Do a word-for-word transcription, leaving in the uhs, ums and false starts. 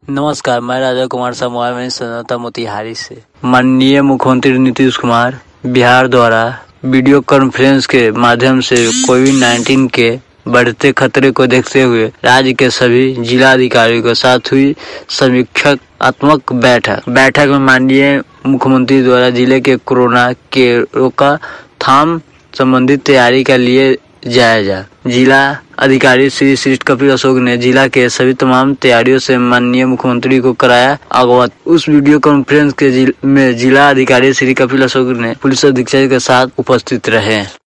नमस्कार, मैं राजा कुमार सामुआल में संवाददाता मोतिहारी से। माननीय मुख्यमंत्री नीतीश कुमार बिहार द्वारा वीडियो कॉन्फ्रेंस के माध्यम से कोविड नाइन्टीन के बढ़ते खतरे को देखते हुए राज्य के सभी जिला अधिकारियों के साथ हुई समीक्षात्मक बैठक बैठक में माननीय मुख्यमंत्री द्वारा जिले के कोरोना के रोकथाम संबंधित तैयारी का लिए जायजा। जिला अधिकारी श्री श्री कपिल अशोक ने जिला के सभी तमाम तैयारियों से माननीय मुख्यमंत्री को कराया अवगत। उस वीडियो कॉन्फ्रेंस के जिल, में जिला अधिकारी श्री कपिल अशोक ने पुलिस अधीक्षक के साथ उपस्थित रहे।